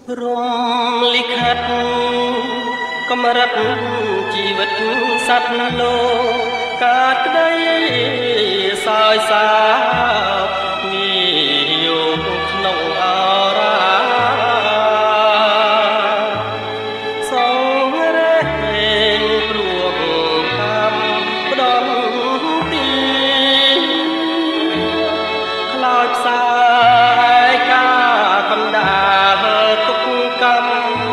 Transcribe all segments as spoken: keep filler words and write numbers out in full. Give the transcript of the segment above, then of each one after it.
រំលិខិតកម្រិតជីវិតសត្វលោកកាត់ក្តីសោយសាងាយកក្នុងអរាសងរែងព្រួកកម្មផ្ដំទីខ្លោចផ្សាយការកំដាទុកកម្ម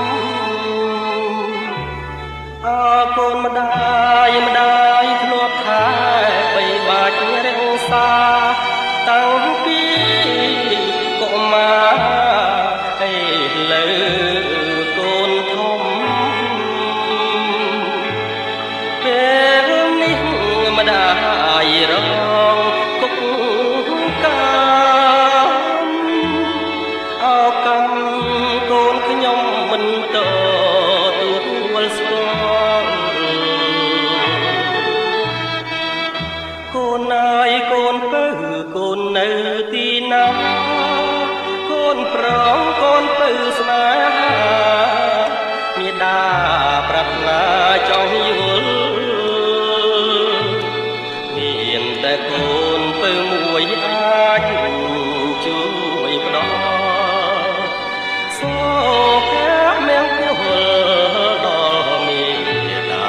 អើកូនម្ដាយម្ដាយធ្លាប់ខែបីបាច់រក្សាតាំងពីកុមារឯលើកូនធំពេលនេះម្ដាយរងទុកកម្មអោកម្មកូនខ្ញុំមិនតទួលស្គាល់កូនណាយកូនពៅកូននៅទីណាកូនប្រងកូនពៅស្នេហាមេដាប្រាថ្នាចង់យល់មានតែកូនពៅមួយអាចជួយផ្ដោសូភៈមង្គលដល់មេដា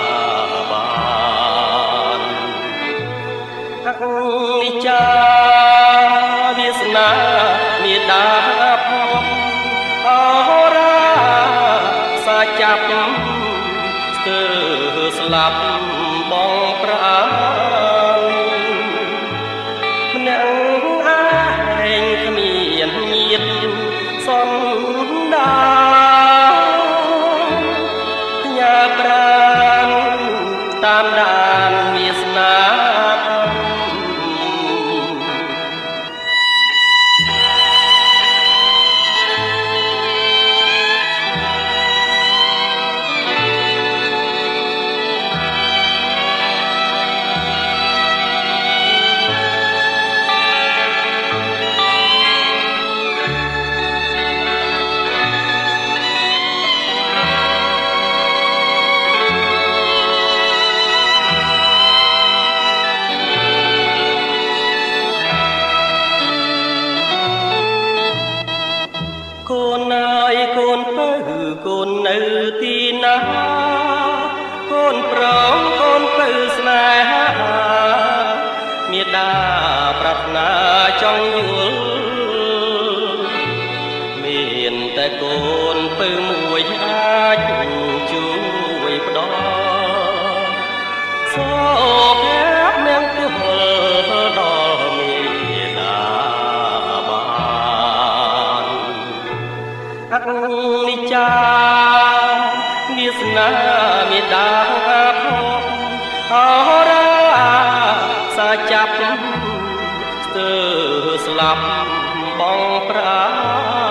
បានអនិច្ចាវាសនាមេដាផងអរាសាចាប់ស្ទើរស្លាប់បងប្រាណម្នាក់ឯងគ្មានញាតិសំដាញ៉ាប្រានតាមដានវាសនាកូនណាយកូនពៅកូននៅទីណាកូនប្រងកូនពៅស្នេហាមេដាប្រាថ្នាចង់យល់មានតែកូនពៅមួយអាចជួយផ្ដល់សូភៈមង្គលដល់មេដាអនិច្ចាវាសនាមេដាផងអរាសាចាប់ស្ទើរស្លាប់បងប្រា